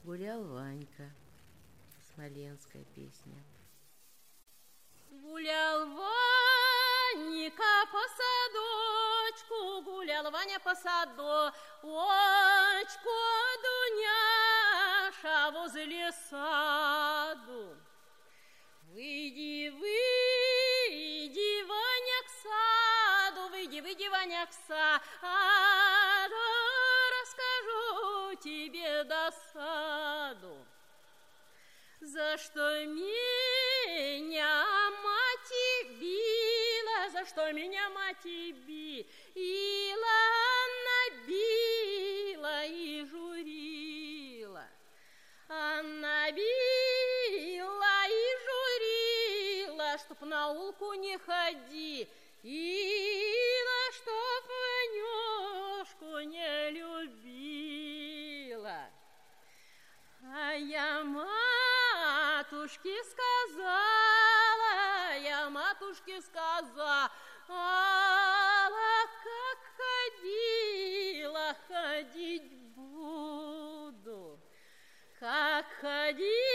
Гулял Ванька. Смоленская песня. Гулял Ванька по садочку, гулял Ваня по садочку, Дуняша возле саду. Выйди, выйди, Ваня, к саду, выйди, выйди, Ваня, к саду, расскажу тебе досаду. За что меня мать била, за что меня мать била, она била и журила. Она била и журила, чтоб на улку не ходи, и чтоб Ванюшку не любила. А я матушке сказала, как ходила, ходить буду, как ходила.